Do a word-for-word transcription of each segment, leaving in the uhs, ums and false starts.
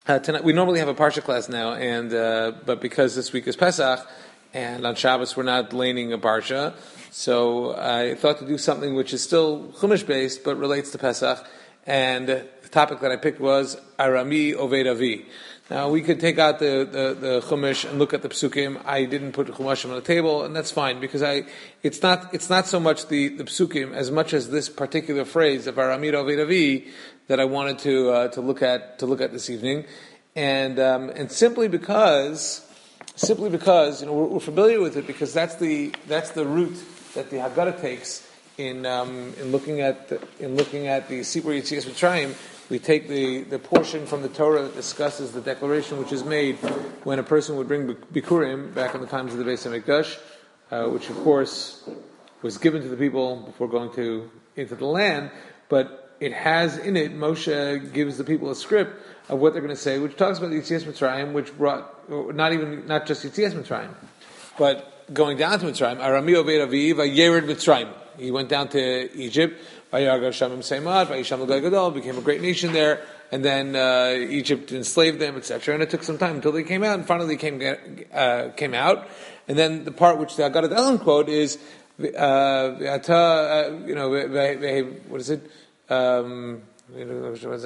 Uh, tonight, we normally have a Parsha class now, and uh, but because this week is Pesach, and on Shabbos we're not laning a Parsha, so I thought to do something which is still Chumash based, but relates to Pesach, and the topic that I picked was Arami Oved Avi. Now, we could take out the, the, the Chumash and look at the Psukim. I didn't put the Chumashim on the table, and that's fine, because I, it's not, it's not so much the, the Psukim as much as this particular phrase of Arami Oved Avi that I wanted to, uh, to look at, to look at this evening. And, um, and simply because, simply because, you know, we're, we're familiar with it because that's the, that's the route that the Haggadah takes in, um, in looking at, the, in looking at the Sipur Yetzias Mitzrayim. We take the, the portion from the Torah that discusses the declaration which is made when a person would bring Bikurim back in the times of the Beis HaMikdash, uh, which of course was given to the people before going to into the land, but it has in it, Moshe gives the people a script of what they're going to say, which talks about the Yetzias Mitzrayim, which brought, not even, not just Yetzias Mitzrayim, but going down to Mitzrayim, Arami Oved Avi Vayered Mitzrayim. He went down to Egypt, Vayagar Shamim Seimad, Vayisham L'Goy Gadol, became a great nation there, and then uh, Egypt enslaved them, et cetera. And it took some time until they came out, and finally came uh, came out. And then the part which the Haggadah Ellen quote is, uh, uh, you know, what is it? Um, He brought us to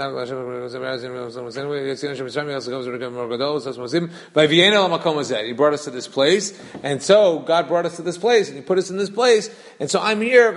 this place, and so God brought us to this place, and He put us in this place, and so I'm here.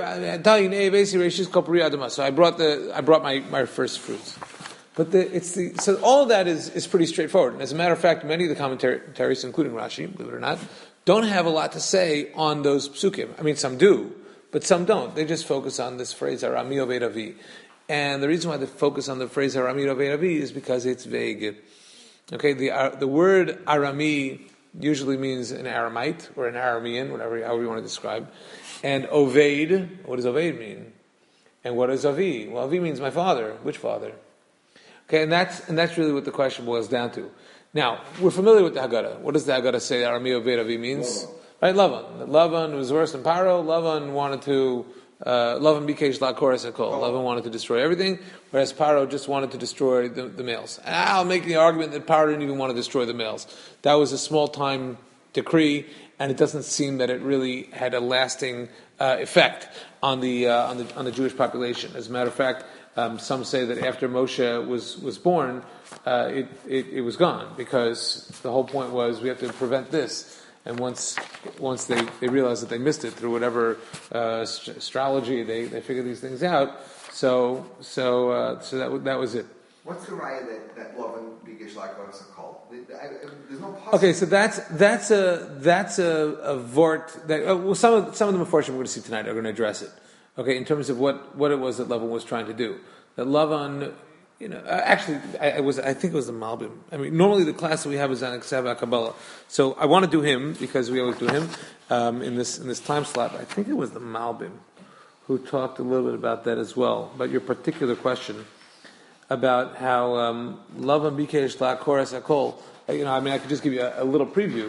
So I brought the I brought my, my first fruits. But the, it's the so all of that is, is pretty straightforward. And as a matter of fact, many of the commentaries, including Rashi, believe it or not, don't have a lot to say on those psukim. I mean, some do, but some don't. They just focus on this phrase Arami Oved Avi. And the reason why they focus on the phrase Arami Oved Avi is because it's vague. Okay, the uh, the word Arami usually means an Aramite or an Aramean, whatever however you want to describe. And Oved, what does Oved mean? And what does Avi? Well, Avi means my father. Which father? Okay, and that's and that's really what the question boils down to. Now, we're familiar with the Haggadah. What does the Haggadah say Arami Oved Avi means? Right, Lavan. Lavan was worse than Paro. Lavan wanted to Uh, Lavan Bikesh Lakoras Akol. Lavan wanted to destroy everything, whereas Paro just wanted to destroy the, the males. And I'll make the argument that Paro didn't even want to destroy the males. That was a small time decree, and it doesn't seem that it really had a lasting uh, effect on the, uh, on the on the Jewish population. As a matter of fact, um, some say that after Moshe was was born, uh, it, it it was gone, because the whole point was we have to prevent this. And once once they, they realized that they missed it through whatever uh, st- astrology, they, they figured these things out. So so uh, so that that was it. What's the raya that that Lavan Bigish Lakoras a cult? There's no possible. Okay, so that's that's a that's a, a vort that uh, well some of some of the Mefarshim we're going to see tonight are going to address it. Okay, in terms of what, what it was that Lavan was trying to do. That Lavan. You know, actually, I, I was. I think it was the Malbim. I mean, normally the class that we have is on Ksava Kabbalah. So I want to do him because we always do him um, in this in this time slot. I think it was the Malbim who talked a little bit about that as well. About your particular question about how um, Lavan Bikesh Lakoras Akol. You know, I mean, I could just give you a, a little preview.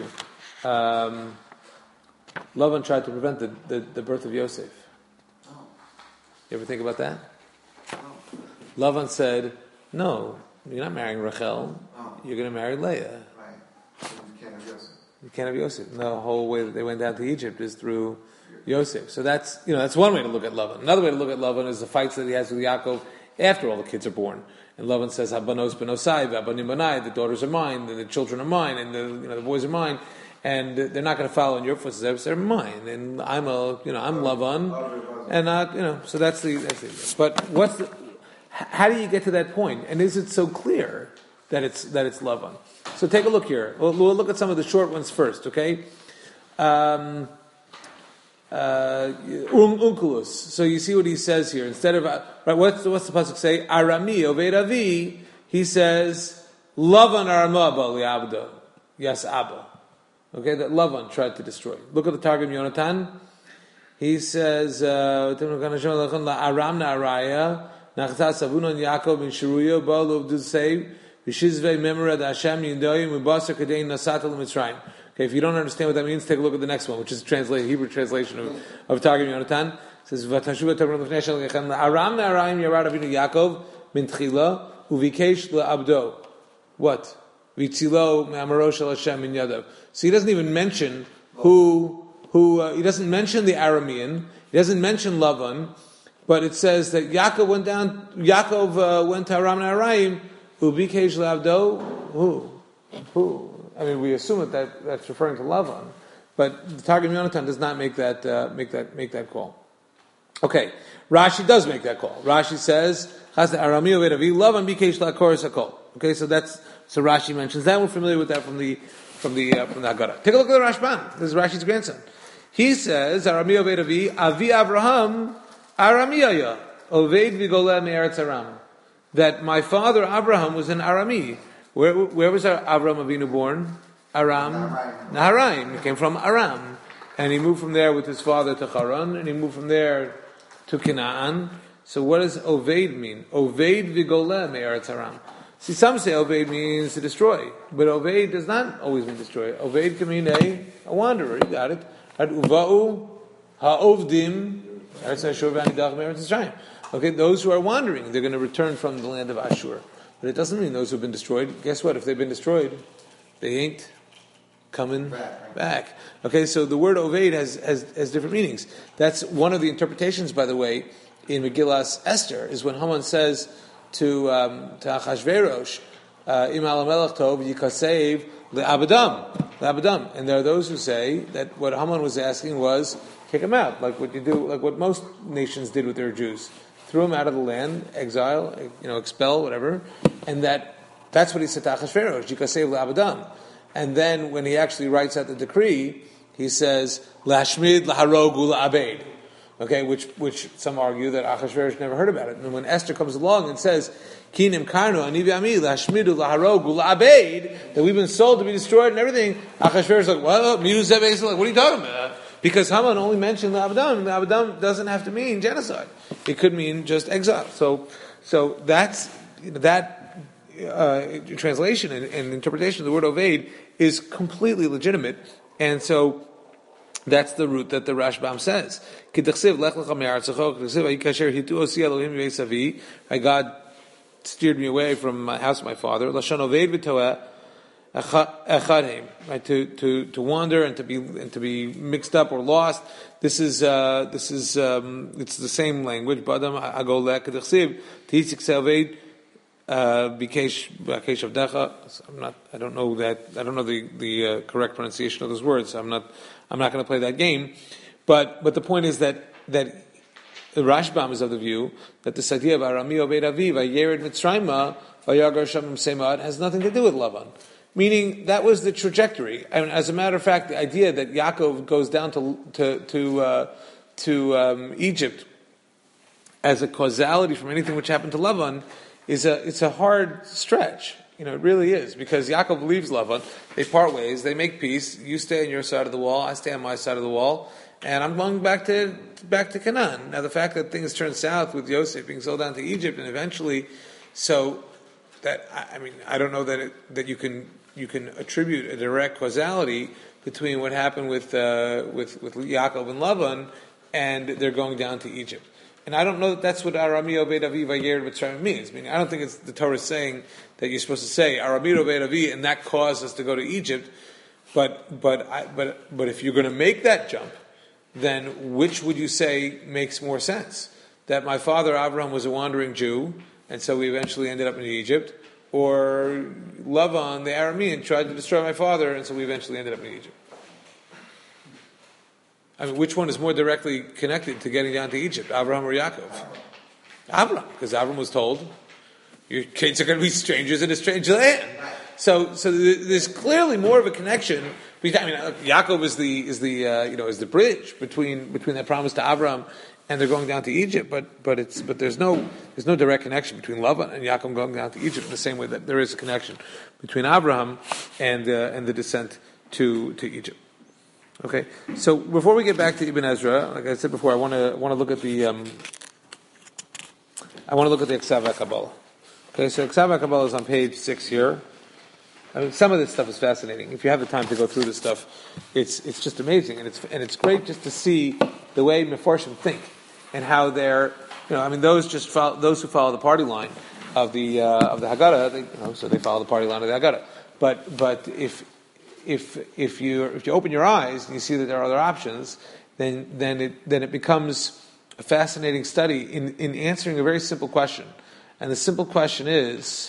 Um, Lavan tried to prevent the, the, the birth of Yosef. Oh. You ever think about that? Oh. Lavan said, "No, you're not marrying Rachel. Oh. You're going to marry Leah. Right. So you can't have Yosef. You can't have Yosef. And the whole way that they went down to Egypt is through Yosef. So that's you know that's one way to look at Lavan. Another way to look at Lavan is the fights that he has with Yaakov after all the kids are born. And Lavan says, "Habanos benosai, habanim banai. The daughters are mine, the children are mine, and the you know the boys are mine." And they're not going to follow in your footsteps; they're mine. And I'm a you know I'm Lavan, and not you know. So that's the that's the. But what's the how do you get to that point? And is it so clear that it's that it's Lavan? So take a look here. We'll, we'll look at some of the short ones first, okay? Um, uh, Unculus. So you see what he says here. Instead of uh, right, what's what's the pasuk say? Arami Oved Avi. He says Lavan Arama Liabda. Yes, Abba. Okay, that Lavan tried to destroy. Look at the Targum Yonatan. He says uh, Aram Araya. Nachtas Avunon Yaakov in Shiruya Baal of say Vishizve Memorad Hashem Yindoyim Mubasar Kadein Nasatal Mitzrayim. Okay, if you don't understand what that means, take a look at the next one, which is translated Hebrew translation of of Targum Yonatan. It says Vatashuva Targum Lefnei Shel Aram Na'arayim Yarad Avinu Yaakov Min Tchila Uvikesh LaAbdo. what? Vitzilo me'amaro shel Hashem min yadav. So he doesn't even mention who, who uh, he doesn't mention the Aramean, he doesn't mention Lavan, but it says that Yaakov went down, Yaakov uh, went to Aram Naharaim, ubikesh lavdo, who? Who? I mean, we assume that, that that's referring to Lavan, but the Targum Yonatan does not make that, uh, make that, make that call. Okay, Rashi does make that call. Rashi says, Chaz Arami Oved Avi, Lavan bikesh la'koros hakol. Okay, so that's, so Rashi mentions that. We're familiar with that from the, from the, uh, from the Haggadah. Take a look at the Rashban. This is Rashi's grandson. He says, Arami Oved Avi, Avi Avraham, Aramiyaya, Oved Vigoleh Me'eretz Aram. That my father Abraham was in Arami. Where, where was Avraham Avinu born? Aram. Naharaim. He came from Aram. And he moved from there with his father to Haran, and he moved from there to Canaan. So what does Oved mean? Oved Vigoleh Me'eretz Aram. See, some say Oved means to destroy, but Oved does not always mean destroy. Oved can mean a, a wanderer. You got it. Uva'u ha'ovdim eretz Ashur v'anidach me'eretz Mitzrayim. Okay, those who are wandering, they're going to return from the land of Ashur. But it doesn't mean those who have been destroyed. Guess what? If they've been destroyed, they ain't coming back. back. Okay, so the word Oved has, has, has different meanings. That's one of the interpretations, by the way, in Megillas Esther, is when Haman says to um, to Achashverosh, Im alamelech tov yikasev le'abadam, le'abadam. And there are those who say that what Haman was asking was, kick them out, like what you do, like what most nations did with their Jews. Threw them out of the land, exile, you know, expel, whatever, and that that's what he said to Achashverosh, yikasev le'abadam. And then when he actually writes out the decree, he says, Lashmid laharogu la'abed. Okay, which which some argue that Achashverosh never heard about it. And when Esther comes along and says, Kinim karnu anivi ami lashmidu laharogu la'abed, that we've been sold to be destroyed and everything, Achashverosh is like, well, like, what are you talking about? Because Haman only mentioned la'abadam, and la'abadam doesn't have to mean genocide. It could mean just exile. So so that's that uh, translation and, and interpretation of the word Oved is completely legitimate, and so that's the root that the Rashbam says. God steered me away from my house of my father. Right, to, to, to wander and to be and to be mixed up or lost. This is uh, this is um, it's the same language. Uh, Bikesh Bikesh Avdecha. I'm not. I don't know that. I don't know the the uh, correct pronunciation of those words. So I'm not. I'm not going to play that game. But but the point is that that the Rashbam is of the view that this idea of Arami Oved Avi Vayered Mitzrayma Vayagar Shamim Semad has nothing to do with Lavan. Meaning that was the trajectory. And as a matter of fact, the idea that Yaakov goes down to to to uh, to um, Egypt as a causality from anything which happened to Lavan is a it's a hard stretch. You know, it really is, because Yaakov leaves Lavan, they part ways, they make peace, you stay on your side of the wall, I stay on my side of the wall, and I'm going back to back to Canaan. Now the fact that things turn south with Yosef being sold down to Egypt and eventually, so that I mean I don't know that it, that you can you can attribute a direct causality between what happened with uh, with with Yaakov and Lavan and they're going down to Egypt. And I don't know that that's what Arami Oved Avi Vayered Mitzrayim means. I mean, I don't think it's the Torah saying that you're supposed to say Arami Oved Avi and that caused us to go to Egypt. But but I, but but if you're going to make that jump, then which would you say makes more sense? That my father Abraham was a wandering Jew, and so we eventually ended up in Egypt, or Lavan the Aramean tried to destroy my father, and so we eventually ended up in Egypt. I mean, which one is more directly connected to getting down to Egypt, Abraham or Yaakov? Abraham, because Abraham was told, your kids are going to be strangers in a strange land. So, so there's clearly more of a connection. I mean, Yaakov is the is the uh, you know is the bridge between between that promise to Abraham and they're going down to Egypt. But but it's but there's no there's no direct connection between Lavan and Yaakov going down to Egypt in the same way that there is a connection between Abraham and uh, and the descent to to Egypt. Okay, so before we get back to Ibn Ezra, like I said before, I want to want to look at the um, I want to look at the Eksav HaKabbalah. Okay, so Eksav HaKabbalah is on page six here. I mean, some of this stuff is fascinating. If you have the time to go through this stuff, it's it's just amazing, and it's and it's great just to see the way Mefarshim think and how they're, you know, I mean, those just follow, those who follow the party line, of the uh, of the Haggadah. They, you know, so they follow the party line of the Haggadah. But but if if if you if you open your eyes and you see that there are other options, then then it then it becomes a fascinating study in, in answering a very simple question. And the simple question is,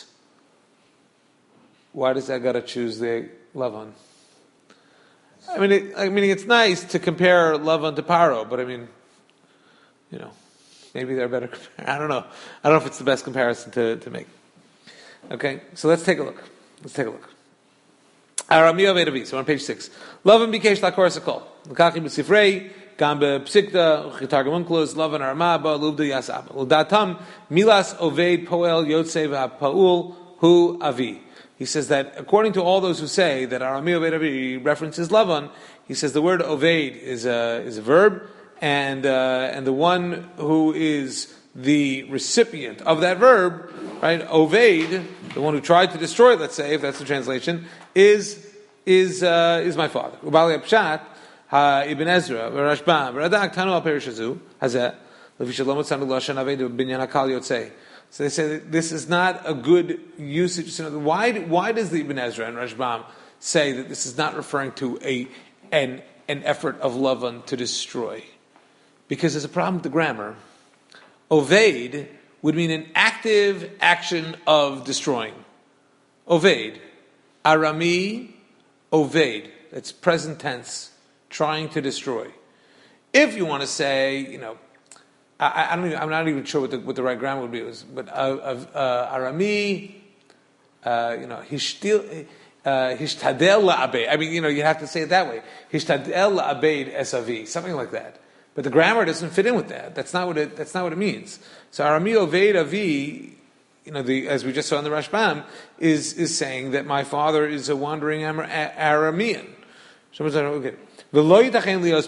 why does Haggadah choose the Lavan? I mean, it, I mean, it's nice to compare Lavan to Paro, but I mean, you know, maybe they're better. I don't know. I don't know if it's the best comparison to, to make. Okay, so let's take a look. Let's take a look. Arami of Edavi. So on page six, Lavan bikesh lakor sakol. L'kachim b'sifrei gam b'psikta uchitargum unklos Lavan aramaba lubda yasab. L'datam milas oved poel yotzei v'hapaul hu avi. He says that according to all those who say that Arami Oved Avi references Lavan, he says the word Oved is a is a verb, and uh, and the one who is the recipient of that verb, right? Oved, the one who tried to destroy, let's say, if that's the translation, is is uh, is my father. Ubali Apshat ha Ibn Ezra Rashbam Radak Tanu al Perishazu Hazeh Levi Shalom Tzanu Lashon Aved Binyan Hakal Yotzei. So they say that this is not a good usage. So why, why does the Ibn Ezra and Rashbam say that this is not referring to a an, an effort of Lavan to destroy? Because there's a problem with the grammar. Oved would mean an active action of destroying. Oved. Arami, Oved. That's present tense, trying to destroy. If you want to say, you know, I, I don't even, I'm not even sure what the, what the right grammar would be. It was, but uh, uh, Arami, uh, you know, hishtil, hishtadel la'abed. I mean, you know, you have to say it that way. Hishtadel la'abed esavi, something like that. But the grammar doesn't fit in with that. That's not what it. That's not what it means. So Arami oved avi, you know, the, as we just saw in the Rashbam, is is saying that my father is a wandering Aramean. Okay. And so he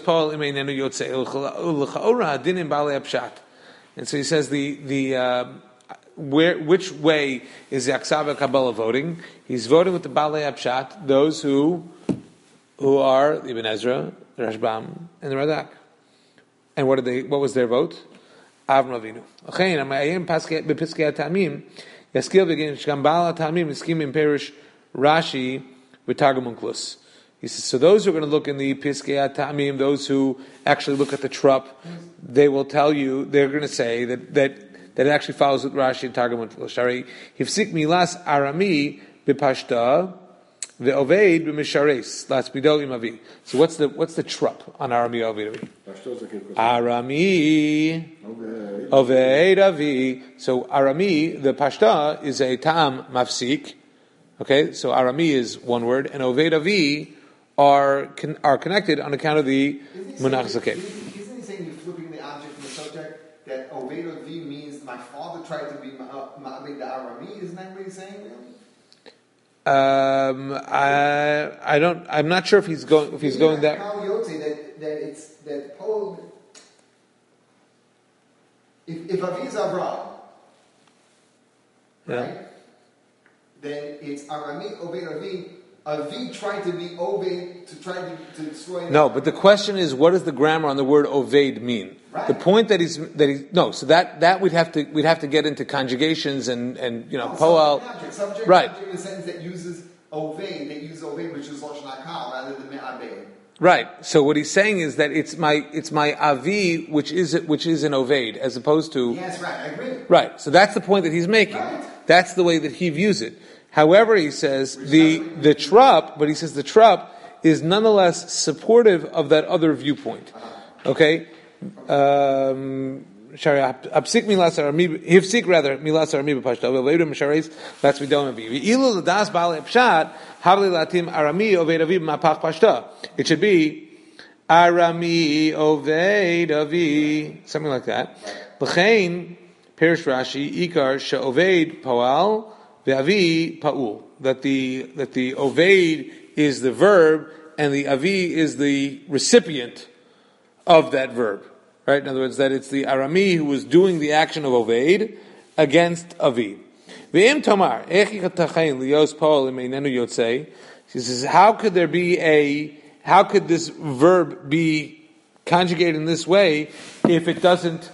says the the uh, where which way is the Aksava Kabbalah voting? He's voting with the Balei Apshat, those who who are Ibn Ezra, the Rashbam, and the Radak. And what did they? What was their vote? Avram Avinu. Okay, and I am Paskei Bepiskei Tamim. Yaskil begin Shkambala Tamim Niskim in Perish Rashi with Targum Unklus. He says, so those who are going to look in the Piskei Ta'amim, those who actually look at the Trup, they will tell you, they're going to say that that, that it actually follows with Rashi and Targum and Shari. Hifsik milas arami b'pashta ve'oved b'mishares latzmido imavi. So what's the what's the Trup on arami oved? Arami oved avi. So arami, the pashta is a ta'am mafsik. Okay, so arami is one word, and oved avi are con- are connected on account of the munach zakeh. Isn't he saying you're flipping the object from the subject, that Oved Avi means my father tried to be Ma'abed the Arami? Isn't that what he's saying? Um, I I don't. I'm not sure if he's going. If he's going that. That that it's that Paul. If if Avi is Avraham, right? Yeah. Then it's Arami Oved Avi. Avi tried to be Oved to try to, to destroy. No, but the question is, what does the grammar on the word Oved mean? Right. The point that he's that he no, so that, that we'd have to we'd have to get into conjugations and, and you know no, poel. Subject, subject, right. Subject in the sentence that uses Oved, that uses Oved, which is Lashon HaKal rather than Me'abed. Right. So what he's saying is that it's my it's my Avi, which is which is an Oved, as opposed to. Yes, right. I agree. Right. So that's the point that he's making. Right. That's the way that he views it. However, he says the the Trup, but he says the Trup is nonetheless supportive of that other viewpoint. Okay, um, Hifsik milas arami, hifsik rather milas arami b'pashta. Ve'leidum mishareis that's we don't have. Ve'ilu l'das ba'alei pshat havli latim arami oved avi ma'pach pashta. It should be arami oved avi, something like that. L'chein Perish Rashi ikar she'oved poal. The avi paul, that the that the oved is the verb and the avi is the recipient of that verb, right? In other words, that it's the arami who was doing the action of oved against avi. Ve'im tomar echi tachayin lios paul imeinenu yotzei. She says, how could there be a how could this verb be conjugated in this way if it doesn't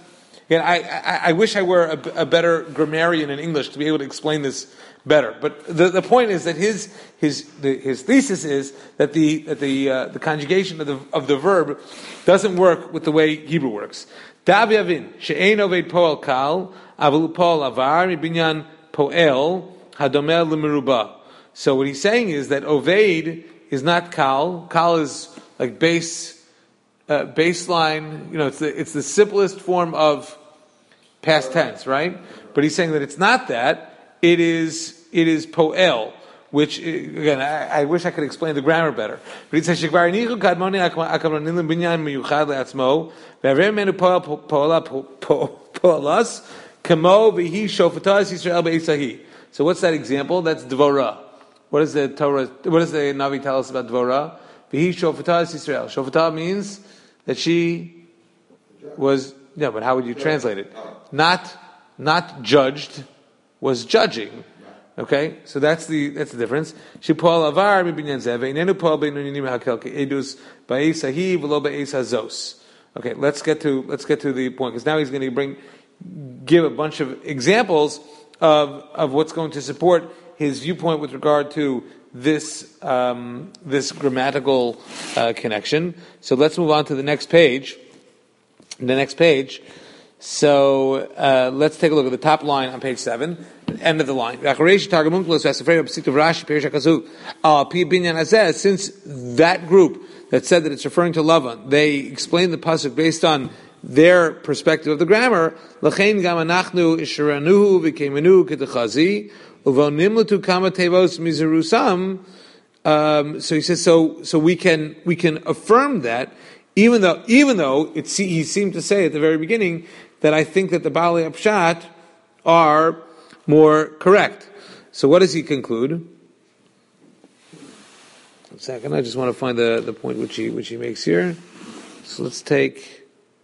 Again, I, I, I wish I were a, a better grammarian in English to be able to explain this better. But the, the point is that his his the, his thesis is that the that the uh, the conjugation of the of the verb doesn't work with the way Hebrew works. Dav yavin she'ein oved poel kal avul poel avar mibinyan poel hadomel l'meruba. So what he's saying is that oved is not kal. Kal is like base. Uh, baseline, you know, it's the it's the simplest form of past tense, right? But he's saying that it's not that. It is it is poel, which again, I, I wish I could explain the grammar better. But he says shekvar nichu kadmoni akamranim binyan miyuchad leatzmo ve'aver menu poel poela poelas kamo v'hi shofatas Yisrael be'esahi. So what's that example? That's Dvorah. What does the Torah? What does the Navi tell us about Dvorah? V'hi shofatas Yisrael. Shofatah means that she was, yeah, but how would you translate it? Not, not judged, was judging. Okay, so that's the that's the difference. She Paul avar mibinyan zev einenu Paul beinunim hakel keedus ba'esahi v'lo ba'esazos. Okay, let's get to let's get to the point because now he's going to bring give a bunch of examples of of what's going to support his viewpoint with regard to this um, this grammatical uh, connection. So let's move on to the next page. The next page. So uh, let's take a look at the top line on page seven, end of the line. Since that group that said that it's referring to Lavan, they explained the pasuk based on their perspective of the grammar. Um, so he says, so so we can we can affirm that, even though even though it he seemed to say at the very beginning that I think that the Baalei Pshat are more correct. So what does he conclude? One second, I just want to find the, the point which he which he makes here. So let's take.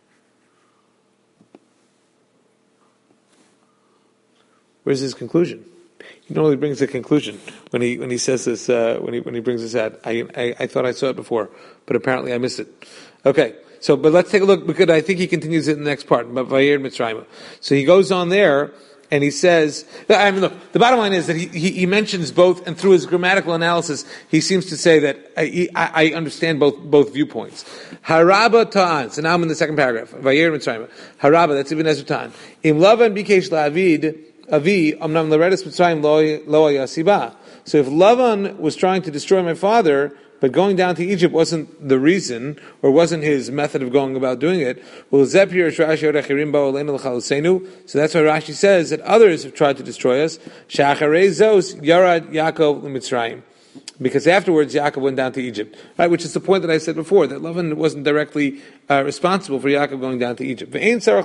Where's his conclusion? He normally brings a conclusion when he when he says this uh, when he when he brings this out. I, I I thought I saw it before, but apparently I missed it. Okay, so but let's take a look because I think he continues it in the next part. Vayir Mitzrayim. So he goes on there and he says, I mean, look, the bottom line is that he, he, he mentions both, and through his grammatical analysis, he seems to say that I, I, I understand both both viewpoints. Haraba ta'an. So now I'm in the second paragraph. Vayir Mitzrayim. Haraba. That's Ibn Ezra ta'an. Im Lavan bikesh la'avid. Avi, amnam l'redus Mitzrayim lo hayasiba. So if Lavan was trying to destroy my father, but going down to Egypt wasn't the reason, or wasn't his method of going about doing it, well, so that's why Rashi says that others have tried to destroy us. Because afterwards Yaakov went down to Egypt, right? Which is the point that I said before, that Lavan wasn't directly uh, responsible for Yaakov going down to Egypt.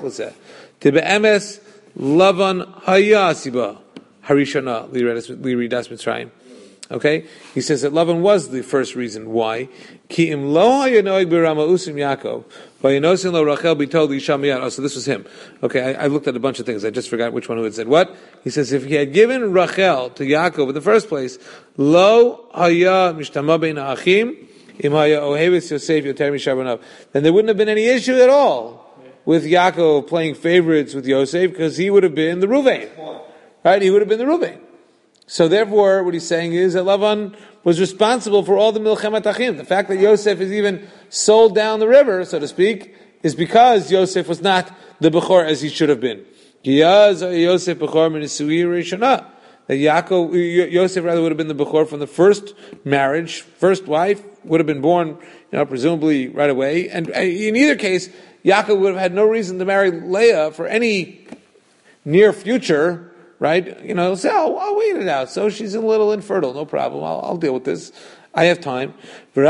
Lavan hayasiba harishana liridas Mitzrayim. Okay, he says that Lavan was the first reason. Why? Ki im lo hayanoig birama usim Yaakov vayinosin lo Rachel bitol l'isha miyad. Oh, so this was him. Okay, I, I looked at a bunch of things. I just forgot which one who had said what. He says if he had given Rachel to Yaakov in the first place, lo haya mishtama bein ha'achim im haya oheves Yosef yoter mishabanav, then there wouldn't have been any issue at all with Yaakov playing favorites with Yosef, because he would have been the Ruvain. Right? He would have been the Ruvain. So therefore, what he's saying is that Lavan was responsible for all the Milchemat Achim. The fact that Yosef is even sold down the river, so to speak, is because Yosef was not the Bechor as he should have been. Yosef Bechor Menisui Rishonah. That Yaakov, Yosef rather would have been the Bechor from the first marriage, first wife, would have been born, you know, presumably right away. And in either case, Yaakov would have had no reason to marry Leah for any near future, right? You know, say, oh, I'll wait it out. So she's a little infertile, no problem. I'll, I'll deal with this. I have time. And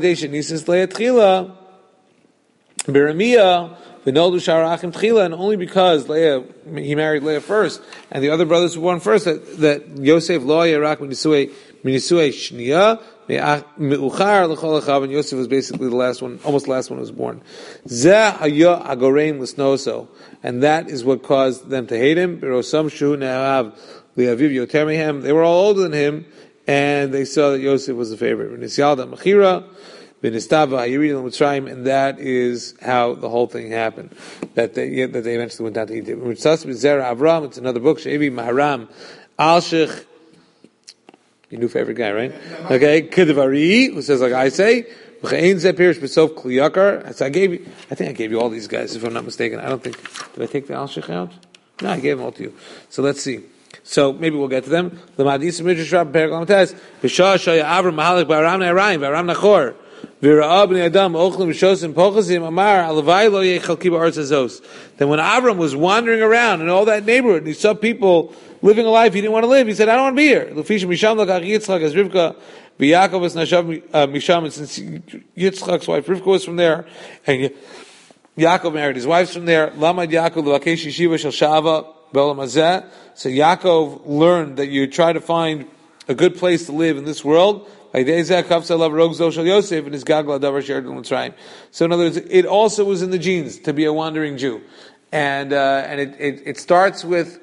only because Leah, he married Leah first, and the other brothers were born first, that, that Yosef lo yarak minisue shniya, and Yosef was basically the last one, almost the last one who was born. And that is what caused them to hate him. They were all older than him, and they saw that Yosef was the favorite. V'nistava Hayiri l'Mitzrayim, and that is how the whole thing happened. That they that they eventually went down to Egypt. Mitzas B'Zera Avram. It's another book. She'evi Maharam Al Shech. Your new favorite guy, right? Okay, Kedvari, who says like I say. So I gave you, I think I gave you all these guys, if I'm not mistaken. I don't think, did I take the Al-Shech out? No, I gave them all to you. So let's see. So maybe we'll get to them. The Madis Midrash Rabbah Perek Lamed B'Shah Shaya Avram Mahalek B'Aram Ne'arayim B'Aram Nachor V'Ra'ah B'nei Adam Ochlim B'Shosim Pochasim Amar Alavai Lo Yechal Kiba Arz Hazos. Then when Avram was wandering around in all that neighborhood and he saw people living a life he didn't want to live, he said, I don't want to be here. L'fish Misham L'Kach Yitzchak as Rivka V'Yaakov was Nashav Misham, and since Yitzchak's wife Rivka was from there, and Yaakov married his wives from there, Lamad Yaakov L'Vakesh Yeshiva Shel Shava B'Olam Hazeh. So Yaakov learned that you try to find a good place to live in this world. So in other words, it also was in the genes to be a wandering Jew, and uh, and it, it it starts with.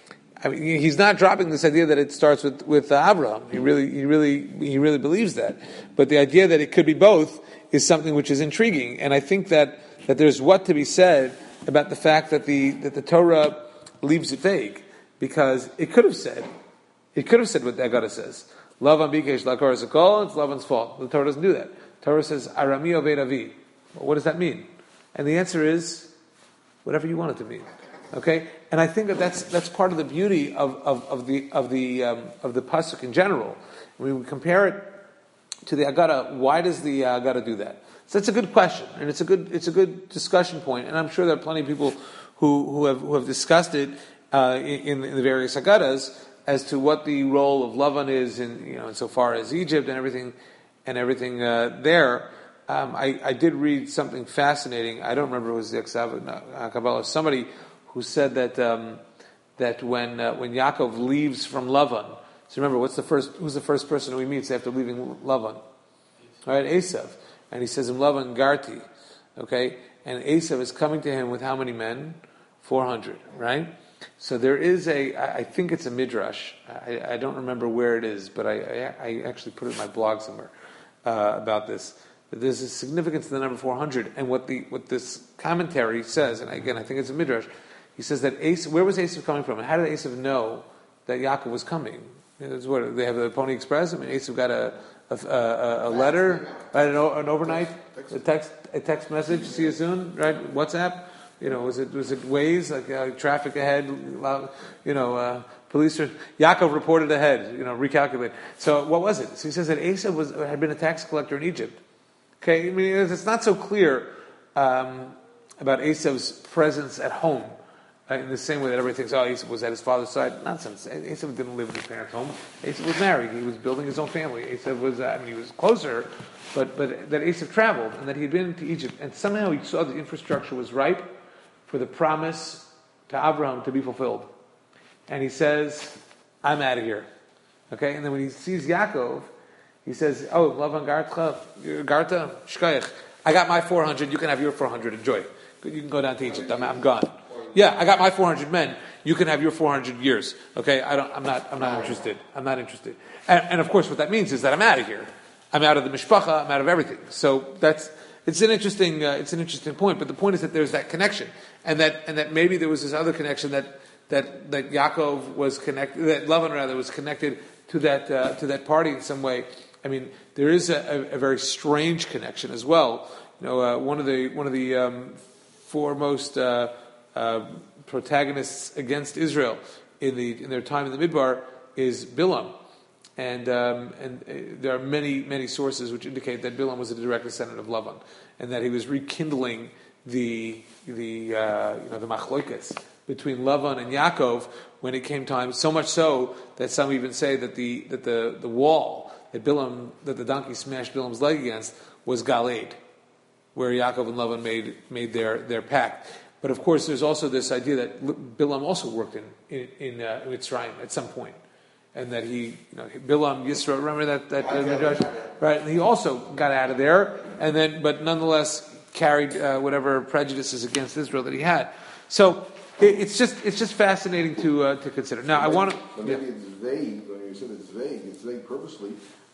I mean, he's not dropping this idea that it starts with with uh, Abraham. He really, he really, he really believes that. But the idea that it could be both is something which is intriguing, and I think that, that there's what to be said about the fact that the that the Torah leaves it vague, because it could have said, it could have said what the Agada says. Lavan bikesh lakor zakol. It's Lavan's fault. The Torah doesn't do that. The Torah says Arami oved avi. Well, what does that mean? And the answer is whatever you want it to mean. Okay, and I think that that's that's part of the beauty of of, of the of the um, of the pasuk in general. When we compare it to the Agada, why does the Agada do that? So that's a good question, and it's a good it's a good discussion point, and I'm sure there are plenty of people who who have who have discussed it uh, in, in the various Agadas as to what the role of Lavan is in, you know, insofar as Egypt and everything and everything uh, there. Um, I, I did read something fascinating. I don't remember if it was the Aksav Kabbalah. Somebody who said that um, that when uh, when Yaakov leaves from Lavan, so remember, what's the first? Who's the first person who he meets after leaving Lavan? All right, Esav, and he says, "In Lavan Garti," okay, and Esav is coming to him with how many men? Four hundred, right? So there is a, I think it's a midrash. I, I don't remember where it is, but I, I, I actually put it in my blog somewhere uh, about this. There's a significance to the number four hundred, and what the what this commentary says, and again, I think it's a midrash. He says that Esav, where was Esav coming from, and how did Esav know that Yaakov was coming? It's what they have the Pony Express. I mean, Esav got a a, a, a letter, right, an, an overnight, a text a text message. See you soon, right? WhatsApp. You know, was it was it Waze, like uh, traffic ahead? You know, uh, police. Are, Yaakov reported ahead. You know, recalculate. So what was it? So he says that Esav was had been a tax collector in Egypt. Okay, I mean it's not so clear um, about Esav's presence at home. Uh, in the same way that everybody thinks, oh, Esav was at his father's side. Nonsense. Esav didn't live in his parents' home. Esav was married. He was building his own family. Esav was, uh, I mean, he was closer, but but that Esav traveled and that he had been to Egypt, and somehow he saw the infrastructure was ripe for the promise to Abraham to be fulfilled. And he says, I'm out of here. Okay? And then when he sees Yaakov, he says, oh, Lavan Garta, Garta, Shkayach. I got my four hundred, you can have your four hundred, enjoy. You can go down to Egypt. I'm, I'm gone. Yeah, I got my four hundred men. You can have your four hundred years. Okay, I don't. I'm not. I'm not interested. I'm not interested. And, and of course, what that means is that I'm out of here. I'm out of the mishpacha. I'm out of everything. So that's. It's an interesting. Uh, it's an interesting point. But the point is that there's that connection, and that and that maybe there was this other connection that that that Yaakov was connected. That Lavan rather was connected to that uh, to that party in some way. I mean, there is a, a, a very strange connection as well. You know, uh, one of the one of the um, foremost. Uh, Uh, protagonists against Israel in the in their time in the Midbar is Bilam, and um, and uh, there are many many sources which indicate that Bilam was a direct descendant of Lavan, and that he was rekindling the the uh, you know the machlokas between Lavan and Yaakov when it came time. So much so that some even say that the that the, the wall that Bilam that the donkey smashed Bilam's leg against was Galeed, where Yaakov and Lavan made made their their pact. But of course, there's also this idea that Bilam also worked in in, in uh, Mitzrayim at some point, and that he, you know, Bilam Yisro. Remember that that uh, right? And he also got out of there, and then, but nonetheless, carried uh, whatever prejudices against Israel that he had. So it, it's just it's just fascinating to uh, to consider. Now, I want to. Maybe yeah. It's vague. When you said it's vague, it's vague purposely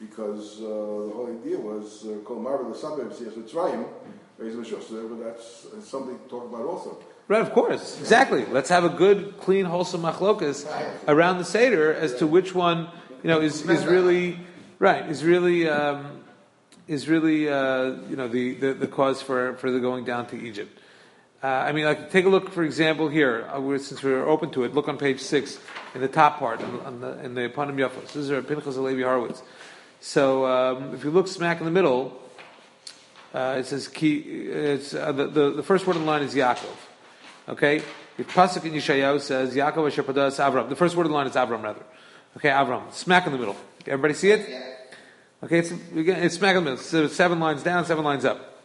because uh, the whole idea was Kol Marva the suburbs yes Mitzrayim, so that's something to talk about also. Right, of course, exactly. Let's have a good, clean, wholesome machlokas around the seder as to which one, you know, is, is really right. Is really um, is really uh, you know the, the, the cause for, for the going down to Egypt. Uh, I mean, like take a look, for example, here. Uh, we're, since we're open to it, look on page six in the top part on, on the in the Panim Yafos. This is Pinchas Halevi Horowitz. So um, if you look smack in the middle, uh, it says ki, it's uh, the, the the first word in the line is Yaakov. Okay, if Pasuk in Yeshayahu says Yaakov Asher Padas Avram, the first word in the line is Avram rather. Okay, Avram, smack in the middle. Everybody see it? Okay, it's it's smack in the middle. So seven lines down, seven lines up,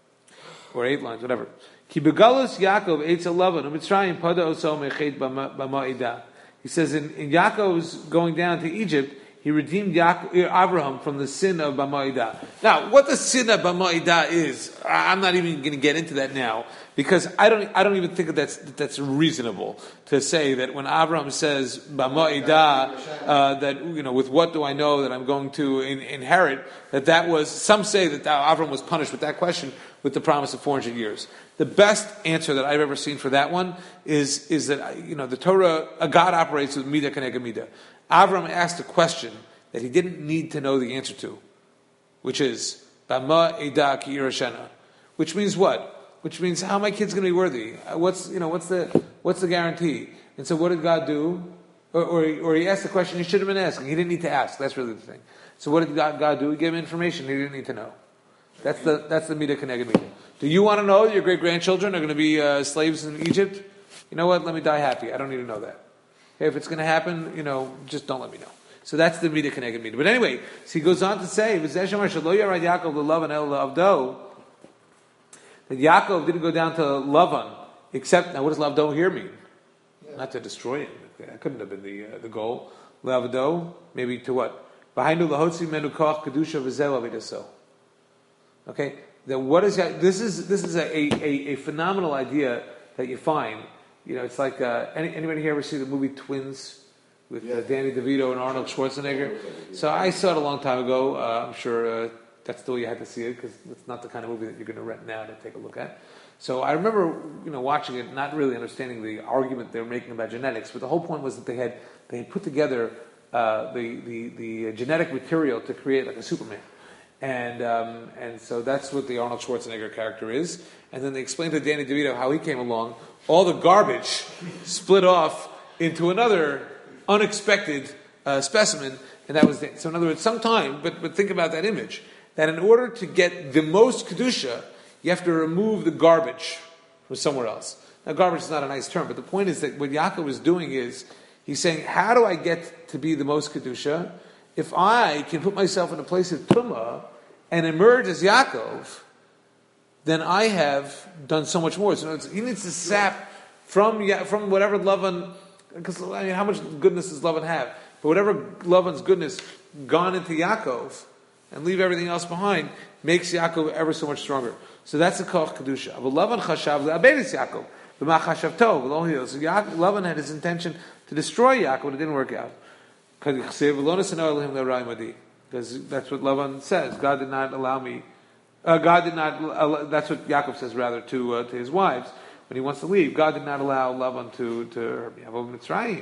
or eight lines, whatever. Ki begalus Yaakov eitz alavan u'mitzrayim pada oso mechet b'ma'ida. He says in, in Yaakov's going down to Egypt, he redeemed Yaakov, Abraham from the sin of Bama'ida. Now, what the sin of Bama'ida is, I'm not even going to get into that now, because I don't, I don't even think that that's, that that's reasonable to say that when Abraham says Bama'ida, uh, that, you know, with what do I know that I'm going to in, inherit, that that was, some say that Abraham was punished with that question with the promise of four hundred years. The best answer that I've ever seen for that one is, is that, you know, the Torah, a God operates with Midah Keneged Midah. Avram asked a question that he didn't need to know the answer to, which is Bama Eda Ki Irashena, which means what? Which means how are my kids going to be worthy? What's you know what's the what's the guarantee? And so what did God do? Or, or, or he asked the question he should have been asking. He didn't need to ask. That's really the thing. So what did God, God do? He gave him information he didn't need to know. That's the that's the Midah Keneged Midah. Do you want to know that your great grandchildren are going to be uh, slaves in Egypt? You know what? Let me die happy. I don't need to know that. Hey, if it's going to happen, you know, just don't let me know. So that's the Midah Keneged Midah. But anyway, so he goes on to say, that Yaakov didn't go down to Lavan, except, now what does Lavdo here mean? Yeah. Not to destroy him. That couldn't have been the uh, the goal. Lavdo, maybe to what? Okay, then what is that? This is this is a, a, a phenomenal idea that you find. You know, it's like, uh, any, anybody here ever see the movie Twins with yeah. uh, Danny DeVito and Arnold Schwarzenegger? So I saw it a long time ago. Uh, I'm sure uh, that's the way you had to see it, because it's not the kind of movie that you're going to rent now to take a look at. So I remember, you know, watching it, not really understanding the argument they were making about genetics, but the whole point was that they had they had put together uh, the, the the genetic material to create like a Superman. And um, and so that's what the Arnold Schwarzenegger character is. And then they explained to Danny DeVito how he came along. All the garbage split off into another unexpected uh, specimen, and that was the, so. In other words, sometime, but but think about that image. That in order to get the most kedusha, you have to remove the garbage from somewhere else. Now, garbage is not a nice term, but the point is that what Yaakov is doing is he's saying, how do I get to be the most kedusha? If I can put myself in a place of tumah and emerge as Yaakov, then I have done so much more. So he needs to sap from from whatever Lavan, because I mean, how much goodness does Lavan have? But whatever Lavan's goodness gone into Yaakov and leave everything else behind makes Yaakov ever so much stronger. So that's the koch kedusha. But Lavan chashav le'abedes Yaakov b'ma chashav tov v'lo. So Lavan had his intention to destroy Yaakov, but it didn't work out. Because that's what Lavan says. God did not allow me. Uh, God did not. Uh, that's what Yaakov says rather to uh, to his wives when he wants to leave. God did not allow Lavan to to have a Mitzrayim.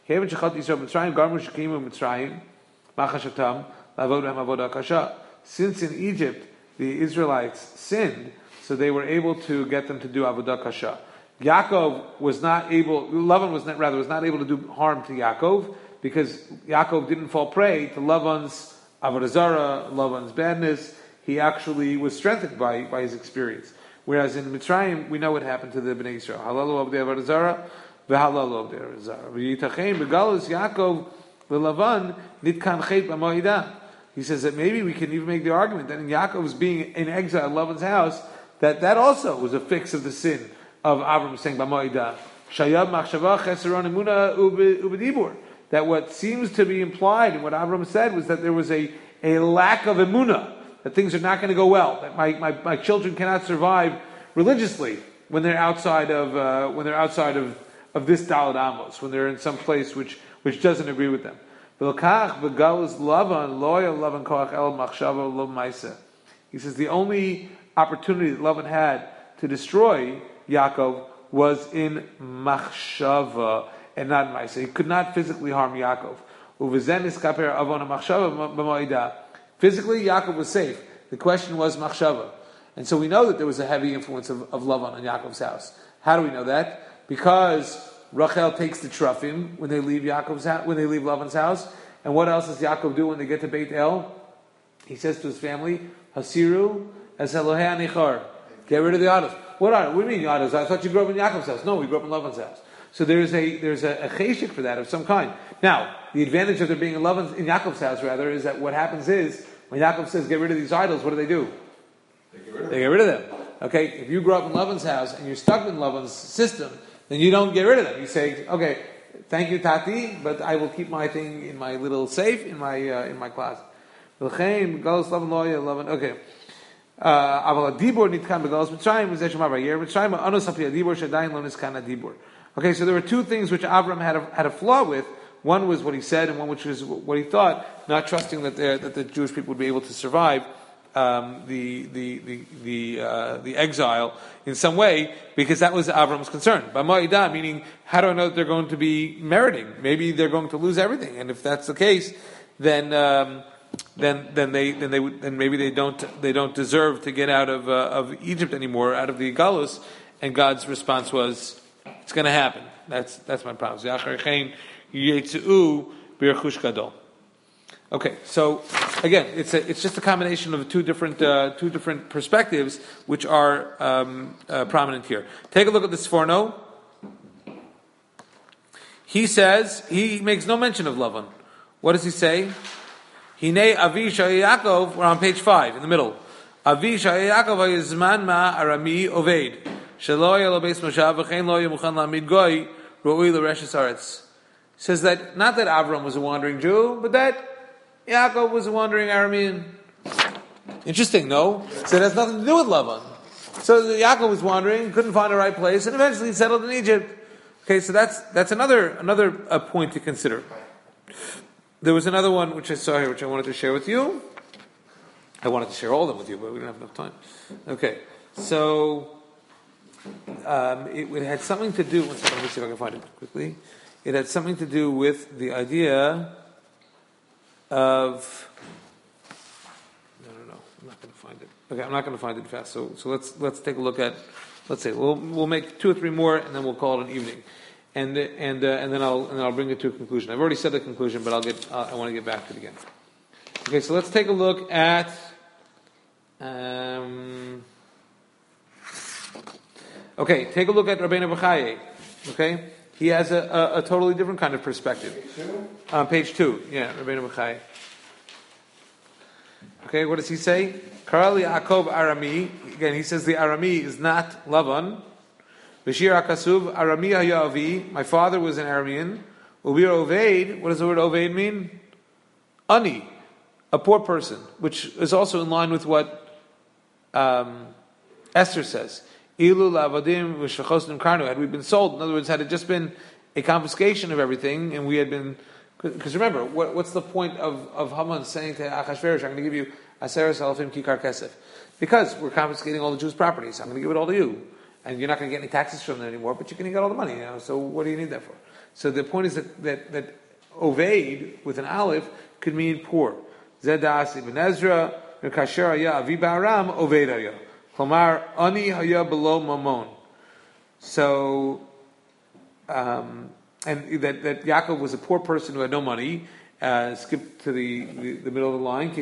Since in Egypt the Israelites sinned, so they were able to get them to do avodah kasha. Yaakov was not able. Lavan was not rather was not able to do harm to Yaakov, because Yaakov didn't fall prey to Lavan's avodah zarah, Lavan's badness. He actually was strengthened by, by his experience. Whereas in Mitzrayim, we know what happened to the Bnei Yisrael. Halalu avdei avodah zarah, v'halalu avdei avodah zarah. V'yitachem begalus Yaakov v'Lavan nitkan chet b'moedah. He says that maybe we can even make the argument that in Yaakov's being in exile in Lavan's house, that that also was a fix of the sin of Avram saying b'moedah. Shayab machshava cheseron emuna ubedibur. That what seems to be implied in what Avram said was that there was a, a lack of emunah, that things are not going to go well, that my, my, my children cannot survive religiously when they're outside of uh, when they're outside of, of this Daled Amos, when they're in some place which, which doesn't agree with them. He says the only opportunity that Lavan had to destroy Yaakov was in machshava and not in Maisa. He could not physically harm Yaakov. Physically, Yaakov was safe. The question was machshava. And so we know that there was a heavy influence of, of Lavan on Yaakov's house. How do we know that? Because Rachel takes the trufim when they leave Yaakov's house, when they leave Lavan's house. And what else does Yaakov do when they get to Beit El? He says to his family, Hasiru as Elohei Anichar. Get rid of the idols. What idols? What do you mean idols? I thought you grew up in Yaakov's house. No, we grew up in Lavan's house. So there's a there's a, a cheshik for that of some kind. Now, the advantage of there being in Lavan's, in Yaakov's house rather, is that what happens is when Yaakov says get rid of these idols, what do they do? They get rid of, they get rid of them. Okay, if you grew up in Lavan's house and you're stuck in Lavan's system, then you don't get rid of them. You say, okay, thank you, Tati, but I will keep my thing in my little safe in my uh, in my closet. Okay. Uh, okay, so there were two things which Avram had a, had a flaw with. One was what he said, and one which was what he thought, not trusting that, that the Jewish people would be able to survive um, the the the the, uh, the exile in some way, because that was Avram's concern. B'ma'idah, meaning, how do I know that they're going to be meriting? Maybe they're going to lose everything, and if that's the case, then. Um, Then, then they, then they, would, then maybe they don't, they don't deserve to get out of uh, of Egypt anymore, out of the Galus. And God's response was, "It's going to happen." That's that's my promise. Okay, so again, it's a, it's just a combination of two different uh, two different perspectives which are um, uh, prominent here. Take a look at the Sforno. He says he makes no mention of Lavan. What does he say? Hine Avisha Yaakov, we're on page five, in the middle. Avisha Yaakov Yizman Ma Arami Oved. Shelo Yelo Beis Moshav V'chein Lo Yemuchan Lamid Goy Ro'i L'Reshes Aretz. Says that, not that Avram was a wandering Jew, but that Yaakov was a wandering Aramean. Interesting, no? So it has nothing to do with Lavan. So Yaakov was wandering, couldn't find the right place, and eventually he settled in Egypt. Okay, so that's that's another another uh, point to consider. There was another one which I saw here, which I wanted to share with you. I wanted to share all of them with you, but we don't have enough time. Okay, so um, it, it had something to do. One second, let me see if I can find it quickly. It had something to do with the idea of. No, no, no. I'm not going to find it. Okay, I'm not going to find it fast. So, so let's let's take a look at. Let's say we'll we'll make two or three more, and then we'll call it an evening. And and uh, and then I'll and then I'll bring it to a conclusion. I've already said the conclusion, but I'll get uh, I want to get back to it again. Okay, so let's take a look at. Um, okay, take a look at Rabbeinu Bechaye. Okay, he has a, a, a totally different kind of perspective. On uh, page two, yeah, Rabbeinu Bechaye. Okay, what does he say? Karali Yaakov Arami. Again, he says the Arami is not Lavan. Bashir Akasuv, Arami Hayavi, my father was an Aramean. Ubir Oveid, what does the word Oveid mean? Ani, a poor person, which is also in line with what um, Esther says. Ilu lavadim v'shachosnim karnu, had we been sold, in other words, had it just been a confiscation of everything, and we had been, because remember, what, what's the point of, of Haman saying to Achashverosh, I'm going to give you Aseres Alafim Kikar Kesef? Because we're confiscating all the Jews' properties, I'm going to give it all to you. And you're not going to get any taxes from them anymore, but you're going to get all the money, you know, so what do you need that for? So the point is that, that, that Oveid, with an aleph, could mean poor. Zedas ibn Ezra, Kasher haya avi ba'aram, Oveid haya. Klamar, ani haya below mamon. So, um, and that, that Yaakov was a poor person who had no money. Uh, skip to the, the, the middle of the line.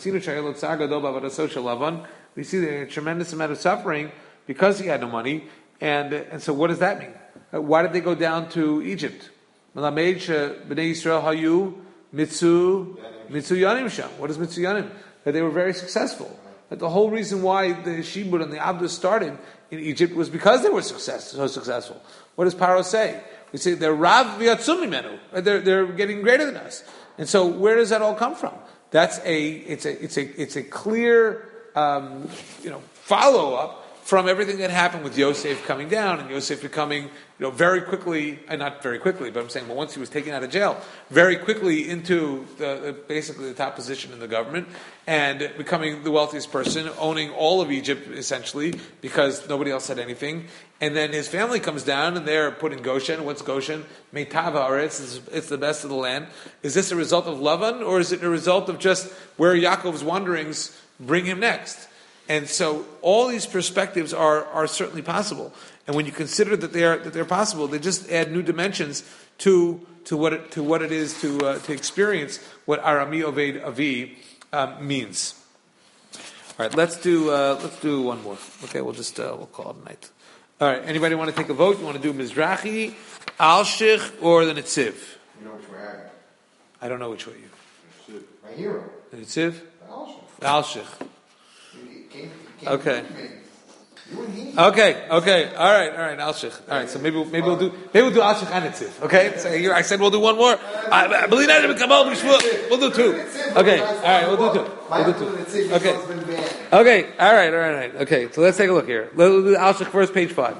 We see there a tremendous amount of suffering because he had no money, and and so what does that mean? Uh, why did they go down to Egypt? B'nei Yisrael hayu mitzu mitzu yanim sham. What is mitzu yanim? That they were very successful. That the whole reason why the Shibud and the Abdus started in Egypt was because they were success, so successful. What does Paro say? We say they're rav v'yatzum mimenu. They're they're getting greater than us. And so where does that all come from? That's a it's a it's a it's a clear um, you know follow up from everything that happened with Yosef coming down and Yosef becoming, you know, very quickly, and not very quickly, but I'm saying, well, once he was taken out of jail, very quickly into the, the, basically the top position in the government and becoming the wealthiest person, owning all of Egypt essentially because nobody else had anything. And then his family comes down and they're put in Goshen. What's Goshen? Meitav haaretz. It's, it's the best of the land. Is this a result of Lavan or is it a result of just where Yaakov's wanderings bring him next? And so all these perspectives are, are certainly possible. And when you consider that they're that they're possible, they just add new dimensions to to what it, to what it is to uh, to experience what Arami Oved Avi um, means. All right, let's do uh, let's do one more. Okay, we'll just uh, we'll call it a night. All right, anybody want to take a vote? You want to do Mizrahi, Alshich, or the Netziv? You know which way I am. I don't know which way you. My hero. The Netziv? The Alshich. Alshich. You came, you came Okay. to me. You and he. Okay, okay, all right, all right, Alshich. All right, so maybe maybe we'll do maybe we'll do Alshich and Netziv. Okay, so here I said we'll do one more. I, I believe that we'll do two. Okay, all right, we'll do two. We'll do two. Okay, okay, all right, all right, all right. Okay, so let's take a look here. Let's do Alshich first, page five.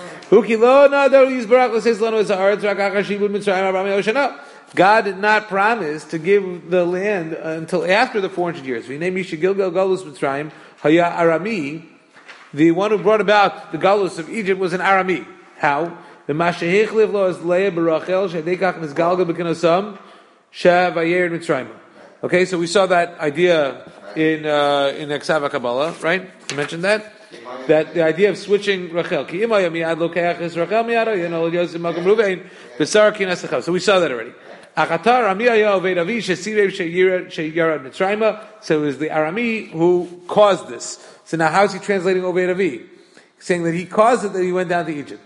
God did not promise to give the land until after the four hundred years. The one who brought about the Galus of Egypt was an Arami. How? The Mashahich lo is Leah Barachel Shadekach Nizgalga Bekinasam Shavayer Mitzrayim. Okay, so we saw that idea in uh, in Eksava Kabbalah, right? You mentioned that. That the idea of switching Rachel. Ki imay miad lokeach is Rachel miado yeno Yosef Magam Ruvain Besar Kinasachah. So we saw that already. Achatar Rami Ayav Vedavi Shesirev Sheyirad Sheyirad Mitzrayim. So it was the Arami who caused this. So now how is he translating Oved Avi? He's saying that he caused it that he went down to Egypt.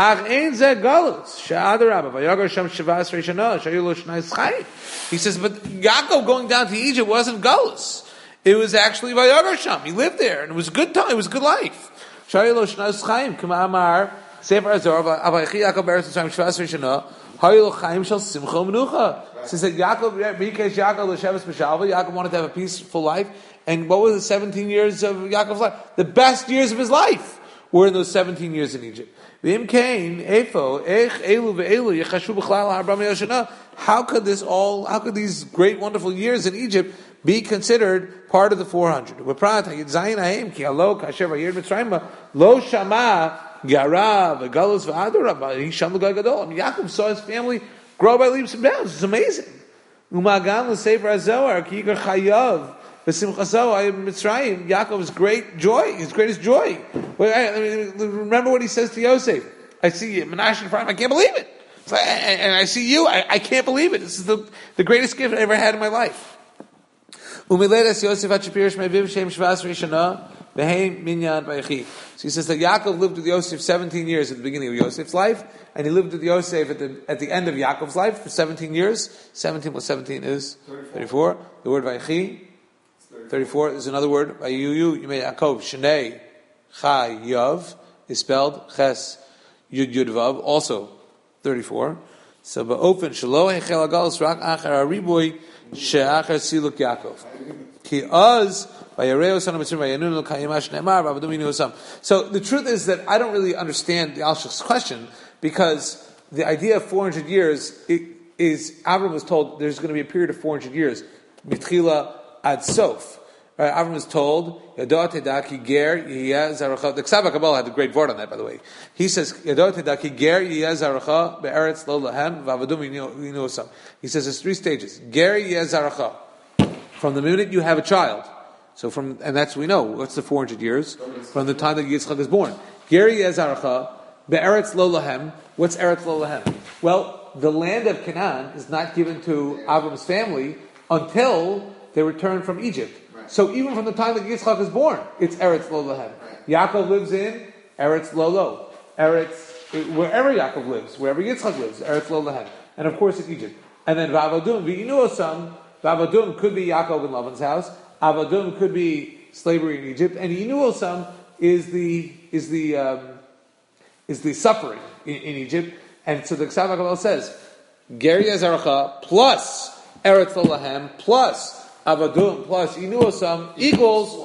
He says, but Yaakov going down to Egypt wasn't Galus. It was actually Vayagar Sham. He lived there, and it was a good time. It was a good life. So he says that Yaakov, Yaakov wanted to have a peaceful life. And what were the seventeen years of Yaakov's life? The best years of his life were in those seventeen years in Egypt. How could this all, how could these great, wonderful years in Egypt be considered part of the four hundred? Yaakov saw his family grow by leaps and bounds. It's amazing. Yaakov's great joy, his greatest joy. Remember what he says to Yosef. I see you, Menashe in front of him, I can't believe it. Like, and I see you, I, I can't believe it. This is the, the greatest gift I ever had in my life. So he says that Yaakov lived with Yosef seventeen years at the beginning of Yosef's life, and he lived with Yosef at the at the end of Yaakov's life for seventeen years. seventeen plus seventeen is thirty-four. The word Vayechi, thirty-four. There's another word, Vayuyu, you made Yaakov, Shnei, Chai, Yav, is spelled Ches, Yud, Yud, Vav, also thirty-four. So, Ba'ofen, Shalo, Hechel, Agalus, Rak, Achar, Ariboy, She'achar, Siluk, Yaakov. Ki Az, Vayareo, Son of Mitzvah, Vayanun, Kayimash, Ne'emar, Vavadum, Yinu, Osam. So, the truth is that I don't really understand the Alshich's question, because the idea of four hundred years it, is, Avram was told there's going to be a period of four hundred years, Mitchila ad Sof. Right, Avram was told, Yadot Hedaki Ger Yiyah Zaracha. The Ksava Kabbalah had a great word on that, by the way. He says, Yadot Hedaki Ger Yiyah Zaracha Be'eretz Lo Lahem Vavadum Yinu Osam. He says there's three stages. Ger Yiyah Zaracha. From the minute you have a child. So from, and that's, we know, what's the four hundred years? From the time that Yitzchak is born. Ger Yiyah Zaracha Be'eretz Lo Lahem. What's Eretz Lo Lahem? Well, the land of Canaan is not given to Avram's family until they return from Egypt. So even from the time that Yitzchak is born, it's Eretz Lo Lahem. Yaakov lives in Eretz Lo Lo. Eretz, wherever Yaakov lives, wherever Yitzchak lives, Eretz Lo Lahem. And of course in Egypt. And then Vavadum, V'inu Osam, Vavadum could be Yaakov in Lavan's house. Avadum could be slavery in Egypt. And Inu Osam is the, is the, um, is the suffering in, in Egypt. And so the Ksava Kabbalah says, Ger Yiyah Zaracha plus Eretz Lo Lahem plus Avadum plus Inu Osam equals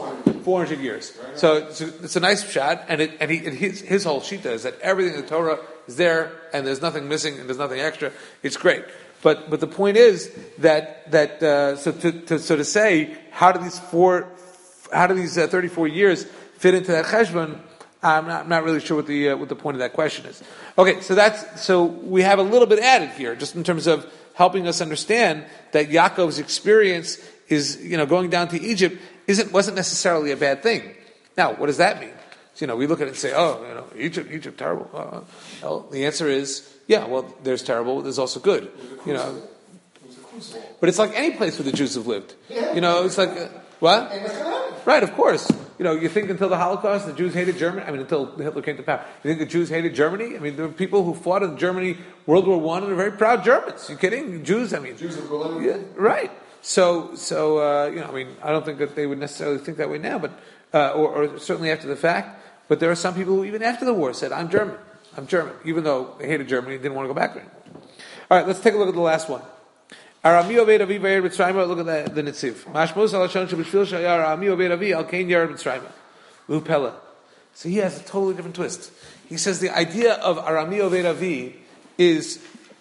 four hundred years. So it's a, it's a nice shot, and it, and, he, and his, his whole shita is that everything in the Torah is there, and there's nothing missing, and there's nothing extra. It's great. But but the point is that that uh, so to, to so to say how do these four how do these uh, thirty-four years fit into that cheshbon? I'm not, I'm not really sure what the uh, what the point of that question is. Okay, so that's so we have a little bit added here, just in terms of helping us understand that Yaakov's experience is, you know, going down to Egypt isn't wasn't necessarily a bad thing. Now, what does that mean? So, you know, we look at it and say, oh, you know, Egypt, Egypt, terrible. Uh, well, the answer is, yeah, well, there's terrible, there's also good. You know, but it's like any place where the Jews have lived. You know, it's like uh, what? Right, of course. You know, you think until the Holocaust, the Jews hated Germany? I mean, until Hitler came to power. You think the Jews hated Germany? I mean, there were people who fought in Germany, World War One, and are very proud Germans. You kidding? Jews, I mean. Jews of Berlin. Yeah, right. So, so uh, you know, I mean, I don't think that they would necessarily think that way now, but uh, or, or certainly after the fact. But there are some people who, even after the war, said, I'm German. I'm German. Even though they hated Germany and didn't want to go back there anymore. All right, let's take a look at the last one. Arami Oved Avi Vayir Mitzrayim. Look at the, the Netziv. Mashmos Alashon Shebishvil Shayar Arami Oved Avi Al Kain Yared Mitzrayim. Lupella. So he has a totally different twist. He says the idea of Arami Oved Avi is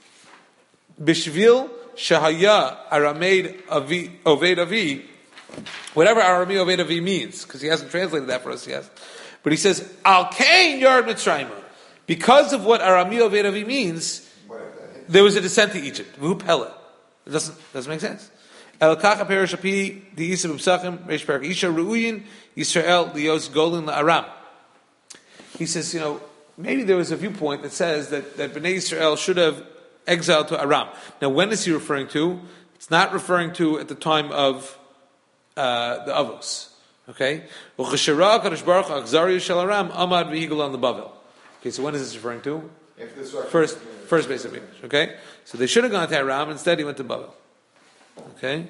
Bishvil Shahaya Arameid Avi Oved Avi. Whatever Arami Oved Avi means, because he hasn't translated that for us yet. But he says Al Kain Yared Mitzrayim. Because of what Arami Oved Avi means, there was a descent to Egypt. Lupella. It doesn't doesn't make sense. El kacha perish api the Yisrael b'psachim reish perak isha ru'uyin Yisrael lios golin la'aram. He says, you know, maybe there was a viewpoint that says that, that Bnei Yisrael should have exiled to Aram. Now, when is he referring to? It's not referring to at the time of uh, the Avos. Okay? U'cheshera kadosh baruch achzariyu shel Aram amad v'higul on the Bavel. Okay, so when is this referring to? First, first base of English. Okay, so they should have gone to Aram. Instead, he went to Babel. Okay,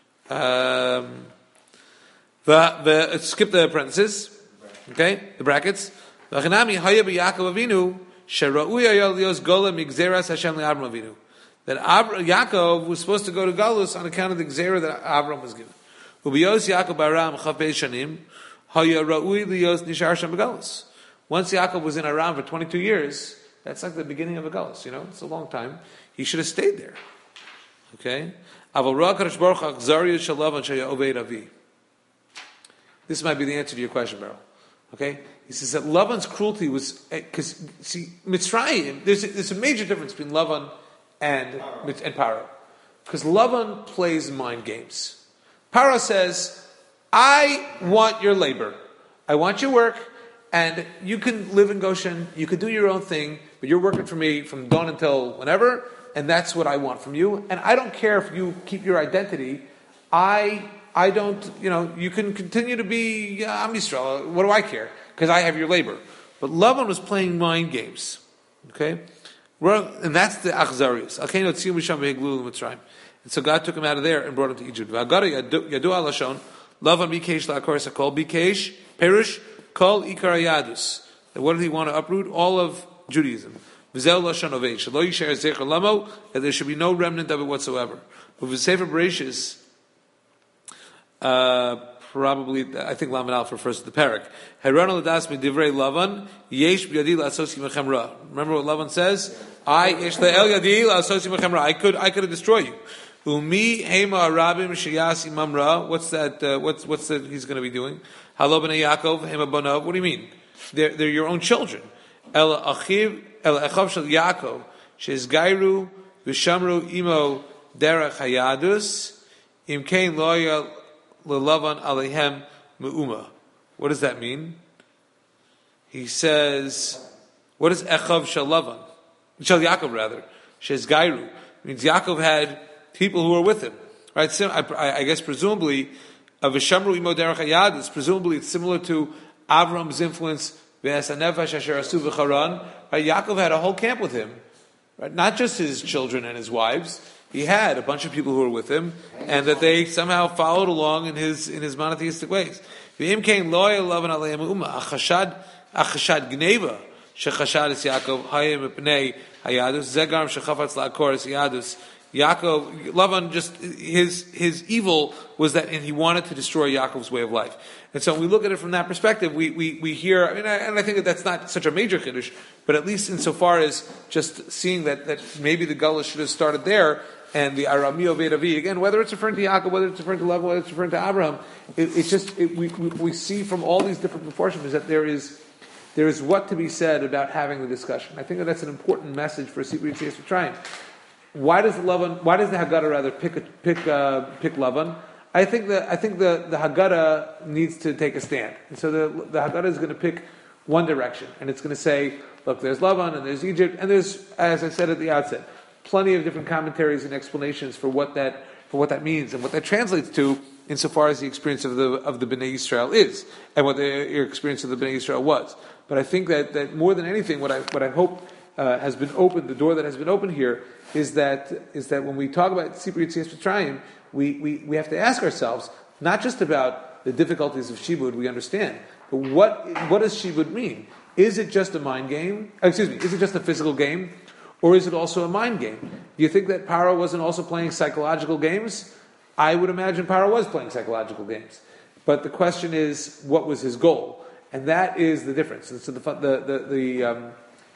um, the the skip the parentheses. Okay, the brackets. V'chanami haya b'Yaakov Avinu shera'uy hayal lios gola migzeras Hashem le'Avram Avinu. That Ab- Yaakov was supposed to go to Galus on account of the gzera that Avram was given. U'biyos Yaakov b'Aram chafei shanim haya ra'uy lios nishar shem b'Galus. Once Yaakov was in Aram for twenty-two years. That's like the beginning of a galus, you know. It's a long time. He should have stayed there. Okay. This might be the answer to your question, Beryl. Okay. He says that Lavan's cruelty was because see Mitzrayim. There's a, there's a major difference between Lavan and and Paro, because Lavan plays mind games. Paro says, "I want your labor. I want your work." And you can live in Goshen, you can do your own thing, but you're working for me from dawn until whenever, and that's what I want from you. And I don't care if you keep your identity. I I don't, you know, you can continue to be, uh, I'm Yisrael, what do I care? Because I have your labor. But Lavan was playing mind games. Okay? And that's the Achzarius. And so God took him out of there and brought him to Egypt. Lavan bikesh la'akor sakol, bikesh, perush, Kol Ikar Yadus. What did he want to uproot? All of Judaism. V'zel lashon oved. Shelo yisher zecher lamo. That there should be no remnant of it whatsoever. But with Sefer Bereshis, uh, probably, I think Laman Alf refers to the parak. Heron l'das midivrei Lavan yesh b'yadi la'asosi mechem ra. Remember what Lavan says? I yesh le'el yadi la'asosi mechem ra. I could, I could destroy you. Umi hema arabim sheyas imam ra. What's that? Uh, what's what's that? He's going to be doing? Halo b'nei Yaakov hema banav. What do you mean? They're they're your own children. El achiv el echav shel Yaakov sheizgairu v'shamru imo derech hayadus im kein loya lelavan alehem meuma. What does that mean? He says, what is echav shel Lavan? Shel Yaakov rather. Sheizgairu means Yaakov had people who were with him, right? So I, I guess presumably, of Vishamru imo derech hayadus, presumably it's similar to Avram's influence. Right? Yaakov had a whole camp with him, right? Not just his children and his wives. He had a bunch of people who were with him, and that they somehow followed along in his in his monotheistic ways. V'im kein lo yelavan aleim umma achashad achashad gneva shechashad es Yaakov hayim epnei hayadus zegaram shechafatz laakor es Yadus Yaakov, Lavan just, his, his evil was that, and he wanted to destroy Yaakov's way of life. And so when we look at it from that perspective, we, we, we hear, I mean, I, and I think that that's not such a major chiddush, but at least insofar as just seeing that, that maybe the Gulla should have started there, and the Arami Oved Avi, again, whether it's referring to Yaakov, whether it's referring to Lavan, whether it's referring to Abraham, it, it's just, it, we, we, we see from all these different proportions that there is, there is what to be said about having the discussion. I think that that's an important message for Sipur Yitzias Mitzrayim. Why does the Lavan, why does the Haggadah rather pick a, pick uh, pick Lavan? I think that I think the, the Haggadah needs to take a stand, and so the the Haggadah is going to pick one direction, and it's going to say, look, there's Lavan and there's Egypt, and there's, as I said at the outset, plenty of different commentaries and explanations for what that for what that means and what that translates to, insofar as the experience of the of the Bnei Yisrael is, and what the your experience of the Bnei Yisrael was. But I think that, that more than anything, what I what I hope uh, has been opened, the door that has been opened here, is that is that when we talk about Sipur Yitzias Mitzrayim, we, we, we have to ask ourselves, not just about the difficulties of Shibud, we understand, but what what does Shibud mean? Is it just a mind game? Excuse me, is it just a physical game? Or is it also a mind game? Do you think that Paro wasn't also playing psychological games? I would imagine Paro was playing psychological games. But the question is, what was his goal? And that is the difference. And so the, the, the, the um,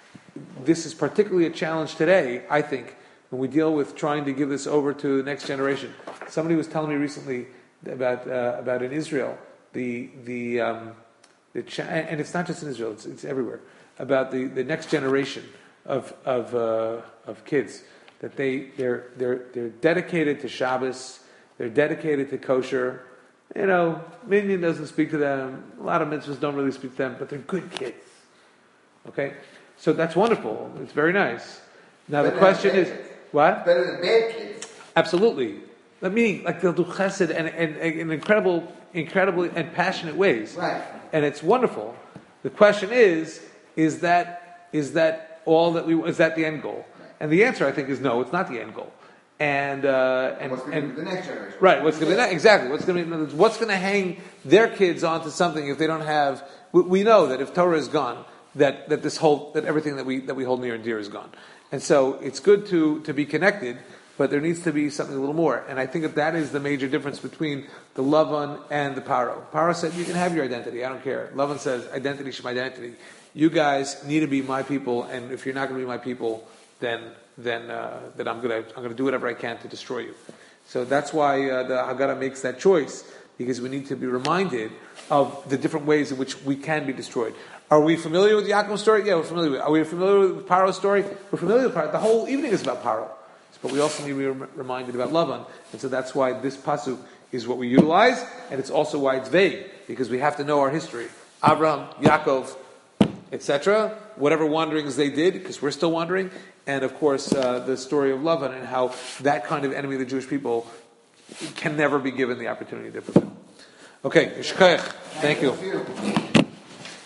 this is particularly a challenge today, I think, when we deal with trying to give this over to the next generation. Somebody was telling me recently about uh, about in Israel, the the um, the cha- and it's not just in Israel; it's, it's everywhere. About the, the next generation of of uh, of kids, that they they're they're they're dedicated to Shabbos, they're dedicated to kosher. You know, Minyan doesn't speak to them. A lot of mitzvahs don't really speak to them, but they're good kids. Okay, so that's wonderful. It's very nice. Now the question is, what? Better than bad kids. Absolutely. I mean, like they'll do chesed and, and, and in incredible, incredibly and passionate ways. Right. And it's wonderful. The question is, is that is that all that we is that the end goal? And the answer, I think, is no. It's not the end goal. And uh, and what's going to be the next generation? Right. What's going to be that? Exactly. What's going to be what's going to hang their kids onto something if they don't have? We, we know that if Torah is gone, that, that this whole that everything that we that we hold near and dear is gone. And so it's good to, to be connected, but there needs to be something a little more. And I think that that is the major difference between the Lavan and the Paro. Paro said, you can have your identity, I don't care. Lavan says, identity should be identity. You guys need to be my people, and if you're not going to be my people, then then uh, then I'm going to I'm going to do whatever I can to destroy you. So that's why uh, the Haggadah makes that choice, because we need to be reminded of the different ways in which we can be destroyed. Are we familiar with Yaakov's story? Yeah, we're familiar with it. Are we familiar with Paro's story? We're familiar with Paro. The whole evening is about Paro. But we also need to be reminded about Lavan. And so that's why this pasuk is what we utilize, and it's also why it's vague, because we have to know our history. Abraham, Yaakov, et cetera, whatever wanderings they did, because we're still wandering, and of course uh, the story of Lavan and how that kind of enemy of the Jewish people can never be given the opportunity to fulfill. Okay, Yishkayach. Thank you.